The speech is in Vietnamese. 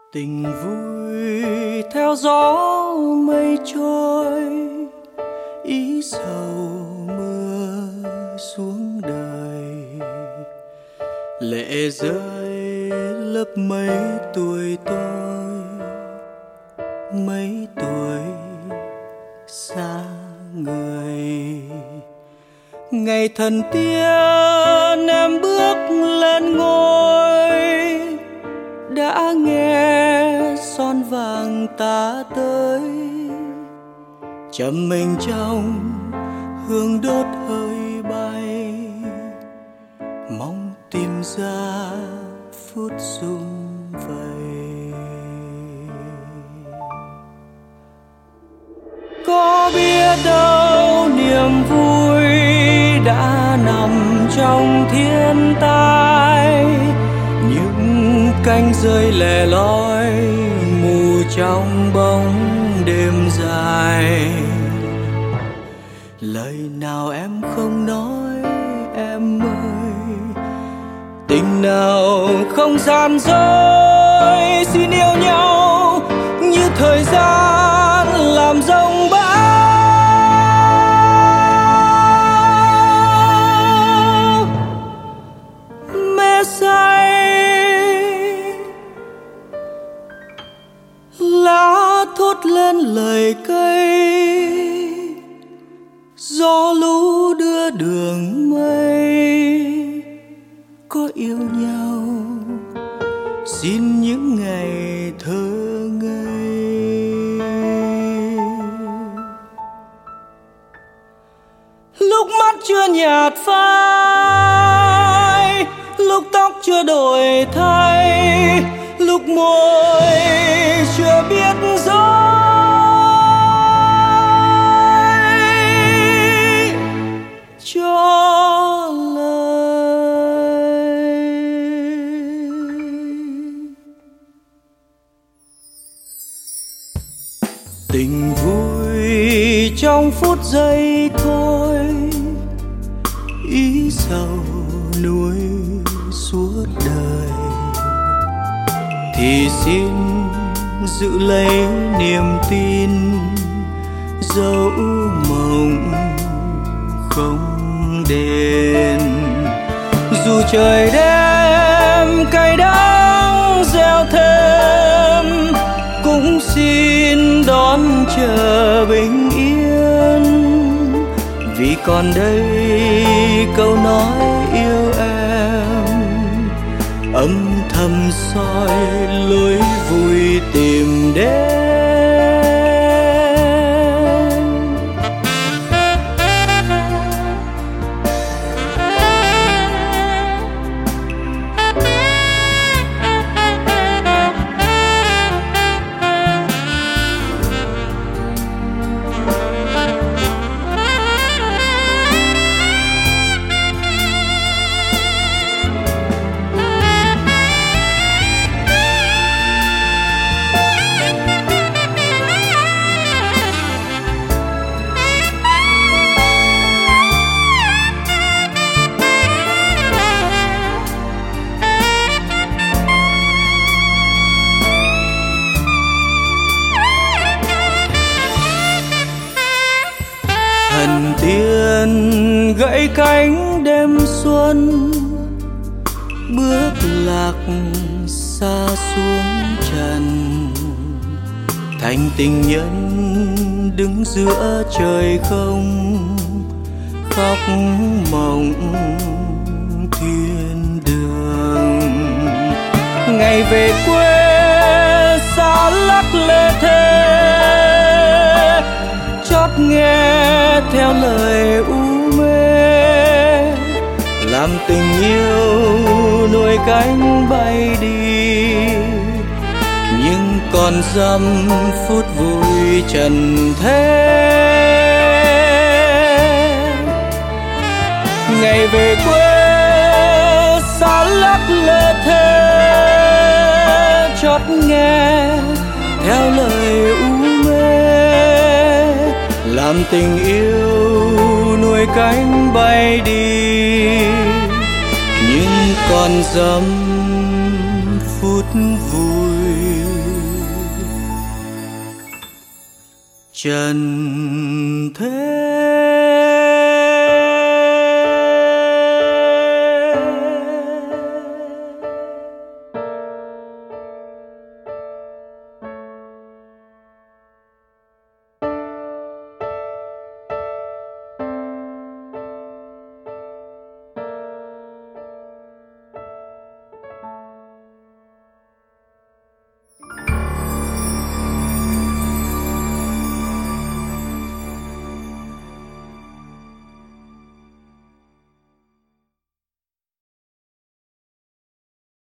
Tình vui theo gió mây trôi, ý sầu mưa xuống đời. Lệ rơi lấp mấy tuổi tôi, mấy tuổi xa người. Ngày thần tiên em bước lên ngôi, đã nghe son vàng ta tới. Trầm mình trong hương đốt hơi bay, mong tìm ra phút sum vầy. Có biết đâu niềm vui đã nằm trong thiên tai, những cánh rơi lẻ loi mù trong bóng đêm dài. Lời nào em không nói em ơi, tình nào không gian dối. Xin yêu nhau như thời gian làm dông bão. Mê say lá thốt lên lời cây, gió lũ đưa đường mây. Có yêu nhau xin những ngày thơ ngây. Lúc mắt chưa nhạt phai, lúc tóc chưa đổi thay, lúc môi chưa biết dối. Cho lời tình vui trong phút giây thôi, ý sầu nuối suốt đời. Thì xin giữ lấy niềm tin, dẫu mộng không đền. Dù trời đêm cay đắng gieo thêm, cũng xin đón chờ bình yên. Vì còn đây câu nói yêu em, âm thầm soi lối vui tìm đến. Thần tiên gãy cánh đêm xuân, bước lạc xa xuống trần. Thành tình nhân đứng giữa trời không, khóc mộng thiên đường. Ngày về quê xa lắc lê thê, chót nghe theo lời u mê. Làm tình yêu nuôi cánh bay đi, nhưng còn dăm phút vui trần thế. Ngày về quê xa lắc lê thê, chót nghe theo lời u mê. Làm tình yêu nuôi cánh bay đi, nhưng còn dăm phút vui trần thế.